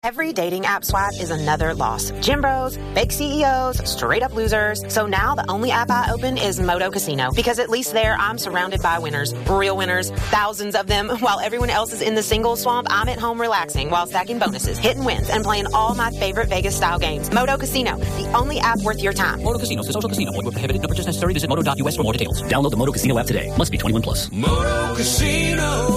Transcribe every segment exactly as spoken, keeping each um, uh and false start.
Every dating app swipe is another loss. Gym bros, fake C E Os, straight up losers. So now the only app I open is Moto Casino, because at least there I'm surrounded by winners, real winners, thousands of them. While everyone else is in the single swamp, I'm at home relaxing while stacking bonuses, hitting wins, and playing all my favorite Vegas style games. Moto Casino, the only app worth your time. Moto Casino, social casino. Void where prohibited. No purchase necessary. Visit moto dot U S for more details. Download the Moto Casino app today. Must be twenty-one plus. Moto Casino,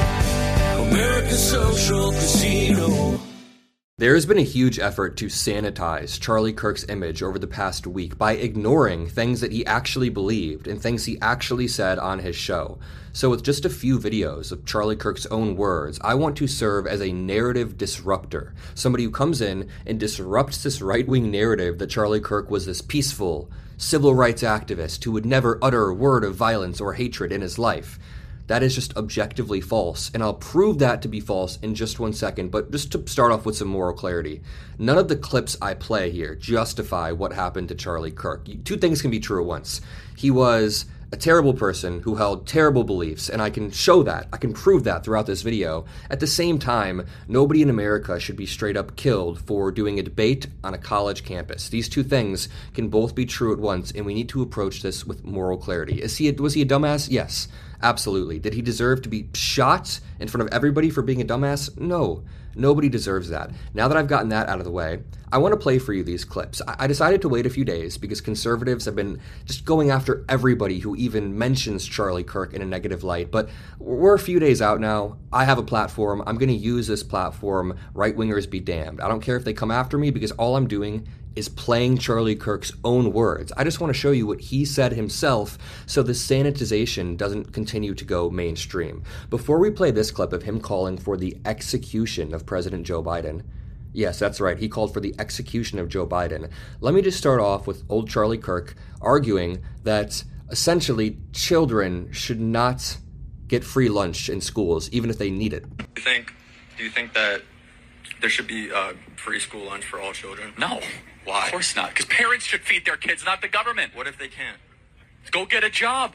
America's social casino. There has been a huge effort to sanitize Charlie Kirk's image over the past week by ignoring things that he actually believed and things he actually said on his show. So with just a few videos of Charlie Kirk's own words, I want to serve as a narrative disruptor, somebody who comes in and disrupts this right-wing narrative that Charlie Kirk was this peaceful, civil rights activist who would never utter a word of violence or hatred in his life. That is just objectively false, and I'll prove that to be false in just one second, but just to start off with some moral clarity. None of the clips I play here justify what happened to Charlie Kirk. Two things can be true at once. He was a terrible person who held terrible beliefs, and I can show that, I can prove that throughout this video. At the same time, nobody in America should be straight up killed for doing a debate on a college campus. These two things can both be true at once, and we need to approach this with moral clarity. Is he a, was he a dumbass? Yes. Absolutely. Did he deserve to be shot in front of everybody for being a dumbass? No. Nobody deserves that. Now that I've gotten that out of the way, I want to play for you these clips. I decided to wait a few days because conservatives have been just going after everybody who even mentions Charlie Kirk in a negative light. But we're a few days out now. I have a platform. I'm going to use this platform. Right-wingers be damned. I don't care if they come after me because all I'm doing is playing Charlie Kirk's own words. I just want to show you what he said himself so the sanitization doesn't continue to go mainstream. Before we play this clip of him calling for the execution of President Joe Biden, yes, that's right, he called for the execution of Joe Biden. Let me just start off with old Charlie Kirk arguing that essentially children should not get free lunch in schools, even if they need it. Do you think, do you think that there should be uh, free school lunch for all children? No. Why? Of course not. Because parents should feed their kids, not the government. What if they can't? Go get a job.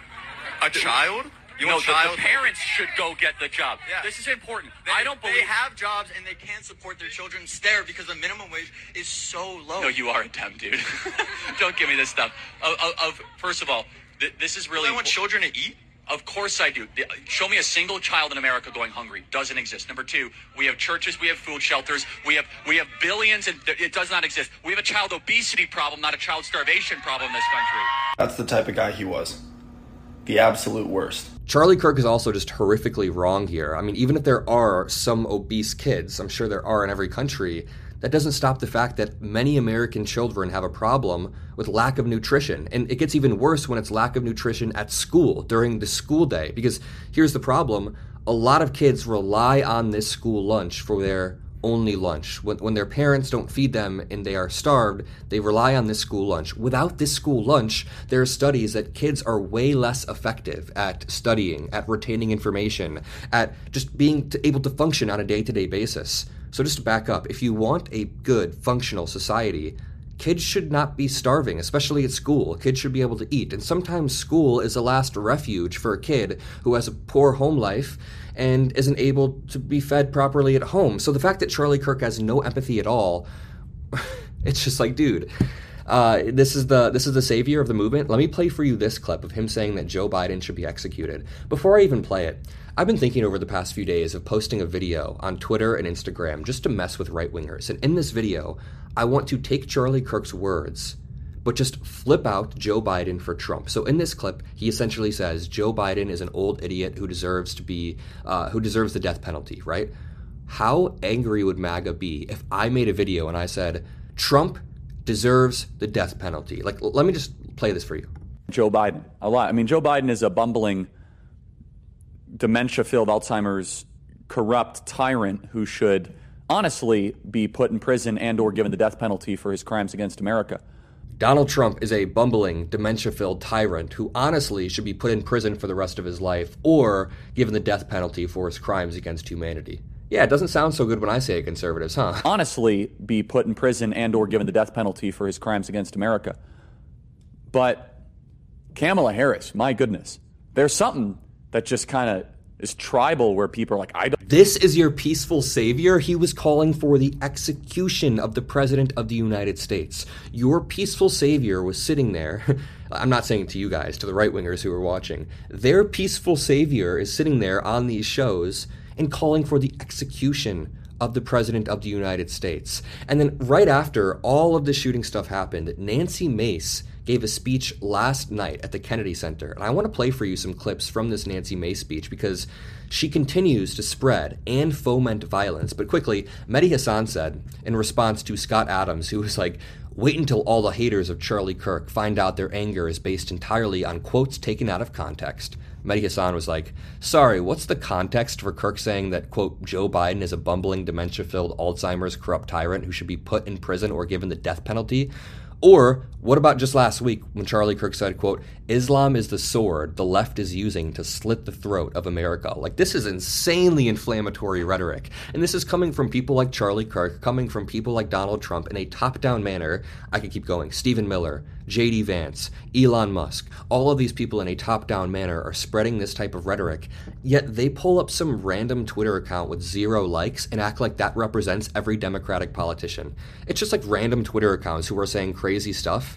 A child? You no, want the, child? the parents should go get the job. Yeah. This is important. They, I don't believe... They have jobs and they can't support their children stare because the minimum wage is so low. No, you are a dumb dude. Don't give me this stuff. Of, of, of First of all, th- this is really... Do I want children to eat? Of course I do. Show me a single child in America going hungry. Doesn't exist. Number two, we have churches, we have food shelters, we have we have billions, and it does not exist. We have a child obesity problem, not a child starvation problem in this country. That's the type of guy he was. The absolute worst. Charlie Kirk is also just horrifically wrong here. I mean, even if there are some obese kids, I'm sure there are in every country, that doesn't stop the fact that many American children have a problem with lack of nutrition. And it gets even worse when it's lack of nutrition at school, during the school day. Because here's the problem. A lot of kids rely on this school lunch for their only lunch. When, when their parents don't feed them and they are starved, they rely on this school lunch. Without this school lunch, there are studies that kids are way less effective at studying, at retaining information, at just being t- able to function on a day-to-day basis. So just to back up, if you want a good, functional society, kids should not be starving, especially at school. Kids should be able to eat. And sometimes school is the last refuge for a kid who has a poor home life and isn't able to be fed properly at home. So the fact that Charlie Kirk has no empathy at all, it's just like, dude, uh, this is the this is the savior of the movement. Let me play for you this clip of him saying that Joe Biden should be executed. Before I even play it, I've been thinking over the past few days of posting a video on Twitter and Instagram just to mess with right-wingers. And in this video, I want to take Charlie Kirk's words, but just flip out Joe Biden for Trump. So in this clip, he essentially says Joe Biden is an old idiot who deserves to be, uh, who deserves the death penalty, right? How angry would MAGA be if I made a video and I said, Trump deserves the death penalty? Like, let me just play this for you. Joe Biden, a lot. I mean, Joe Biden is a bumbling, dementia-filled Alzheimer's, corrupt tyrant who should honestly be put in prison and or given the death penalty for his crimes against America. Donald Trump is a bumbling, dementia-filled tyrant who honestly should be put in prison for the rest of his life or given the death penalty for his crimes against humanity. Yeah, it doesn't sound so good when I say it, conservatives, huh? Honestly be put in prison and or given the death penalty for his crimes against America. But Kamala Harris, my goodness, there's something that just kind of is tribal, where people are like, I don't. This is your peaceful savior? He was calling for the execution of the President of the United States. Your peaceful savior was sitting there. I'm not saying it to you guys, to the right-wingers who are watching. Their peaceful savior is sitting there on these shows and calling for the execution of the President of the United States. And then right after all of the shooting stuff happened, Nancy Mace gave a speech last night at the Kennedy Center. And I want to play for you some clips from this Nancy Mace speech because she continues to spread and foment violence. But quickly, Mehdi Hasan said, in response to Scott Adams, who was like, wait until all the haters of Charlie Kirk find out their anger is based entirely on quotes taken out of context. Mehdi Hasan was like, sorry, what's the context for Kirk saying that, quote, Joe Biden is a bumbling, dementia-filled, Alzheimer's corrupt tyrant who should be put in prison or given the death penalty? Or what about just last week when Charlie Kirk said, quote, Islam is the sword the left is using to slit the throat of America? Like, this is insanely inflammatory rhetoric. And this is coming from people like Charlie Kirk, coming from people like Donald Trump in a top-down manner. I could keep going. Stephen Miller, J D Vance, Elon Musk, all of these people in a top-down manner are spreading this type of rhetoric, yet they pull up some random Twitter account with zero likes and act like that represents every Democratic politician. It's just like random Twitter accounts who are saying crazy stuff,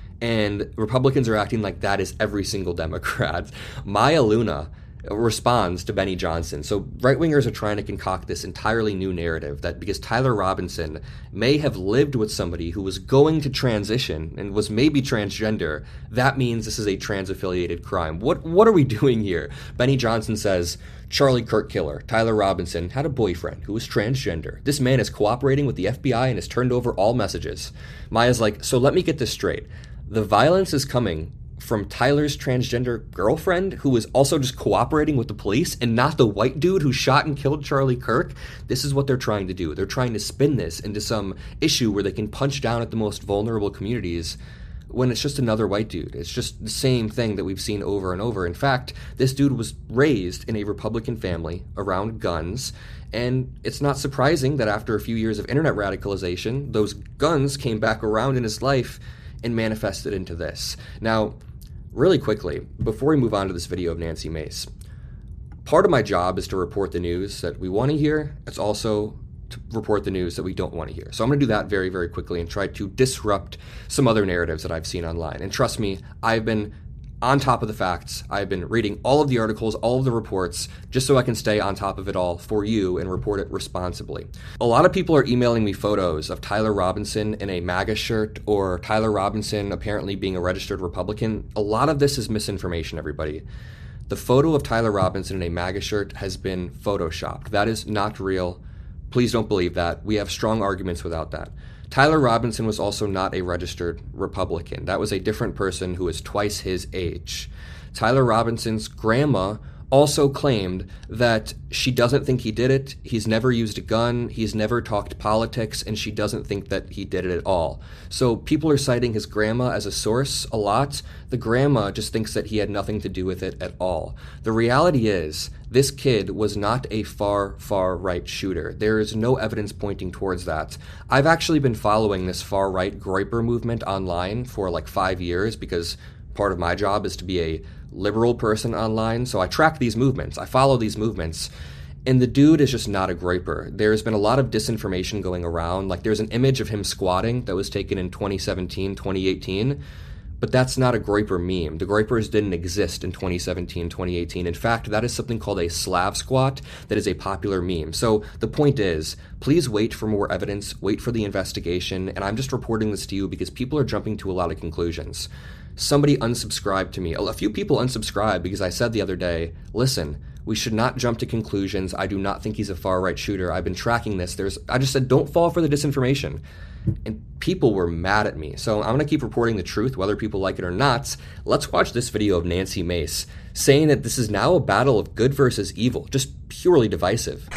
and Republicans are acting like that is every single Democrat. Maya Luna responds to Benny Johnson. So right-wingers are trying to concoct this entirely new narrative that because Tyler Robinson may have lived with somebody who was going to transition and was maybe transgender, that means this is a trans-affiliated crime. What what are we doing here? Benny Johnson says, Charlie Kirk killer, Tyler Robinson, had a boyfriend who was transgender. This man is cooperating with the F B I and has turned over all messages. Maya's like, so let me get this straight. The violence is coming from Tyler's transgender girlfriend, who is also just cooperating with the police, and not the white dude who shot and killed Charlie Kirk. This is what they're trying to do. They're trying to spin this into some issue where they can punch down at the most vulnerable communities when it's just another white dude. It's just the same thing that we've seen over and over. In fact, this dude was raised in a Republican family around guns, and it's not surprising that after a few years of internet radicalization, those guns came back around in his life and manifested into this. Now, really quickly, before we move on to this video of Nancy Mace, part of my job is to report the news that we want to hear. It's also to report the news that we don't want to hear. So I'm going to do that very, very quickly and try to disrupt some other narratives that I've seen online. And trust me, I've been on top of the facts. I've been reading all of the articles, all of the reports, just so I can stay on top of it all for you and report it responsibly. A lot of people are emailing me photos of Tyler Robinson in a MAGA shirt or Tyler Robinson apparently being a registered Republican. A lot of this is misinformation, everybody. The photo of Tyler Robinson in a MAGA shirt has been photoshopped. That is not real. Please don't believe that. We have strong arguments without that. Tyler Robinson was also not a registered Republican. That was a different person who is twice his age. Tyler Robinson's grandma also claimed that she doesn't think he did it. He's never used a gun. He's never talked politics, and she doesn't think that he did it at all. So people are citing his grandma as a source a lot. The grandma just thinks that he had nothing to do with it at all. The reality is, this kid was not a far, far right shooter. There is no evidence pointing towards that. I've actually been following this far right Groyper movement online for like five years because part of my job is to be a liberal person online. So I track these movements. I follow these movements. And the dude is just not a Groyper. There's been a lot of disinformation going around. Like there's an image of him squatting that was taken in twenty seventeen, twenty eighteen. But that's not a Groyper meme. The Groypers didn't exist in twenty seventeen, twenty eighteen. In fact, that is something called a Slav squat that is a popular meme. So the point is, please wait for more evidence, wait for the investigation, and I'm just reporting this to you because people are jumping to a lot of conclusions. Somebody unsubscribed to me. A few people unsubscribed because I said the other day, listen, we should not jump to conclusions. I do not think he's a far-right shooter. I've been tracking this. There's, I just said, don't fall for the disinformation. And people were mad at me. So I'm going to keep reporting the truth, whether people like it or not. Let's watch this video of Nancy Mace saying that this is now a battle of good versus evil, just purely divisive.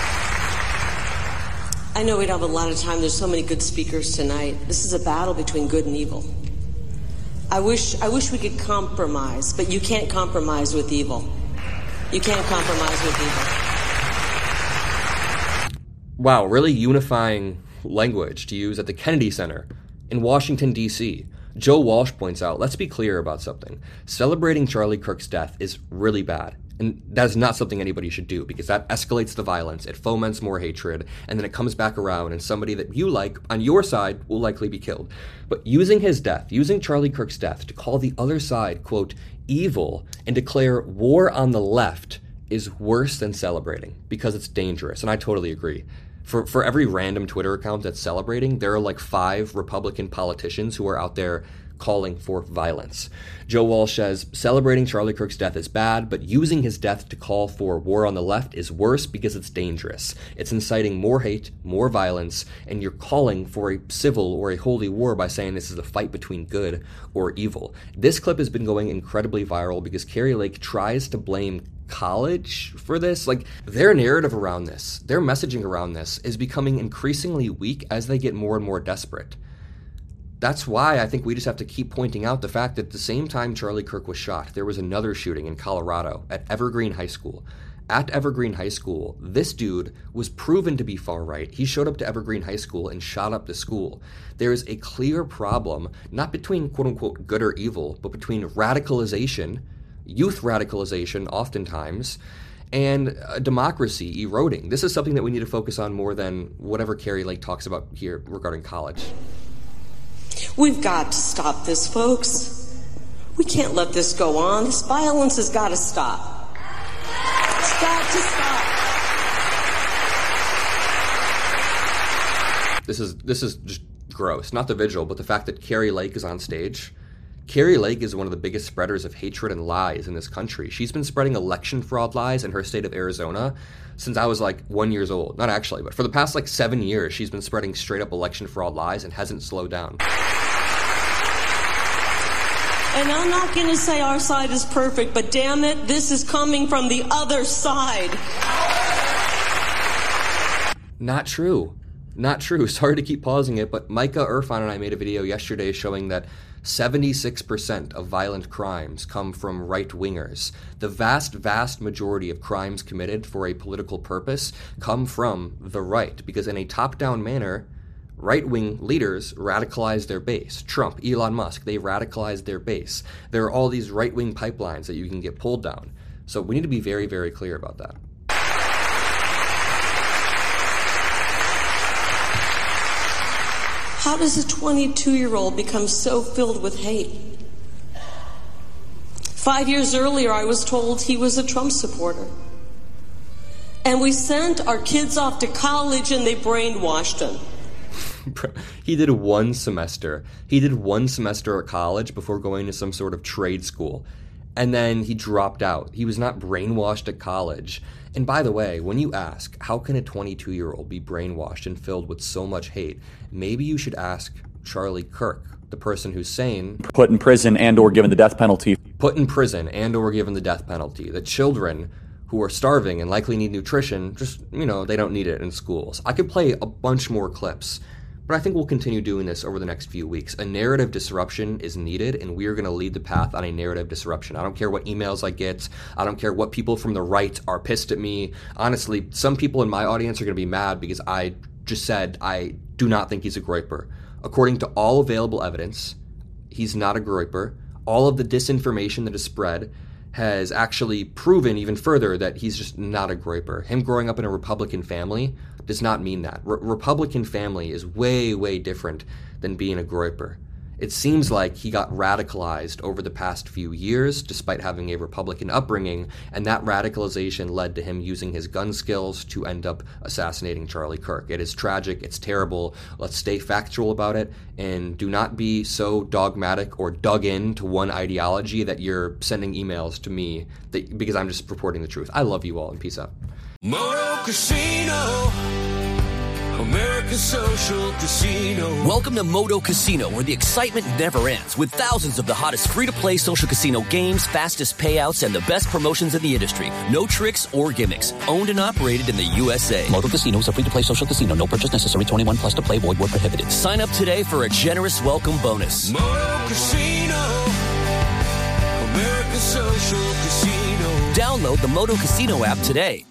I know we don't have a lot of time. There's so many good speakers tonight. This is a battle between good and evil. I wish, I wish we could compromise, but you can't compromise with evil. You can't compromise with evil. Wow, really unifying language to use at the Kennedy Center in Washington, D C Joe Walsh points out, let's be clear about something. Celebrating Charlie Kirk's death is really bad. And that is not something anybody should do, because that escalates the violence, it foments more hatred, and then it comes back around and somebody that you like on your side will likely be killed. But using his death, using Charlie Kirk's death to call the other side, quote, evil and declare war on the left is worse than celebrating, because it's dangerous. And I totally agree. For for every random Twitter account that's celebrating, there are like five Republican politicians who are out there calling for violence. Joe Walsh says celebrating Charlie Kirk's death is bad, but using his death to call for war on the left is worse because it's dangerous. It's inciting more hate, more violence, and you're calling for a civil or a holy war by saying this is a fight between good or evil. This clip has been going incredibly viral because Kari Lake tries to blame college for this. Like, their narrative around this, their messaging around this is becoming increasingly weak as they get more and more desperate. That's why I think we just have to keep pointing out the fact that at the same time Charlie Kirk was shot, there was another shooting in Colorado at Evergreen High School. At Evergreen High School, this dude was proven to be far right. He showed up to Evergreen High School and shot up the school. There is a clear problem, not between quote-unquote good or evil, but between radicalization, youth radicalization oftentimes, and a democracy eroding. This is something that we need to focus on more than whatever Kari Lake talks about here regarding college. We've got to stop this, folks. We can't let this go on. This violence has got to stop. It's got to stop. This is this is just gross. Not the vigil, but the fact that Kari Lake is on stage. Kari Lake is one of the biggest spreaders of hatred and lies in this country. She's been spreading election fraud lies in her state of Arizona since I was like one years old. Not actually, but for the past like seven years, she's been spreading straight up election fraud lies and hasn't slowed down. And I'm not going to say our side is perfect, but damn it, this is coming from the other side. Not true. Not true. Sorry to keep pausing it, but Micah Irfan and I made a video yesterday showing that seventy-six percent of violent crimes come from right-wingers. The vast, vast majority of crimes committed for a political purpose come from the right, because in a top-down manner, right-wing leaders radicalize their base. Trump, Elon Musk, they radicalize their base. There are all these right-wing pipelines that you can get pulled down. So we need to be very, very clear about that. How does a twenty-two-year-old become so filled with hate? Five years earlier, I was told he was a Trump supporter. And we sent our kids off to college and they brainwashed him. He did one semester. He did one semester at college before going to some sort of trade school. And then he dropped out. He was not brainwashed at college. And by the way, when you ask, how can a twenty-two-year-old be brainwashed and filled with so much hate, maybe you should ask Charlie Kirk, the person who's saying, put in prison and or given the death penalty. Put in prison and or given the death penalty. The children who are starving and likely need nutrition, just, you know, they don't need it in schools. I could play a bunch more clips, but I think we'll continue doing this over the next few weeks. A narrative disruption is needed, and we are going to lead the path on a narrative disruption. I don't care what emails I get. I don't care what people from the right are pissed at me. Honestly, some people in my audience are going to be mad because I just said I do not think he's a groyper. According to all available evidence, he's not a groyper. All of the disinformation that is spread has actually proven even further that he's just not a groyper. Him growing up in a Republican family does not mean that. Re- Republican family is way, way different than being a groyper. It seems like he got radicalized over the past few years, despite having a Republican upbringing, and that radicalization led to him using his gun skills to end up assassinating Charlie Kirk. It is tragic. It's terrible. Let's stay factual about it, and do not be so dogmatic or dug in to one ideology that you're sending emails to me that, because I'm just reporting the truth. I love you all, and peace out. Moto Casino, American Social Casino. Welcome to Moto Casino, where the excitement never ends, with thousands of the hottest free-to-play social casino games, fastest payouts, and the best promotions in the industry. No tricks or gimmicks. Owned and operated in the U S A. Moto Casino is a free-to-play social casino. No purchase necessary. twenty-one plus to play. Void where prohibited. Sign up today for a generous welcome bonus. Moto Casino, American Social Casino. Download the Moto Casino app today.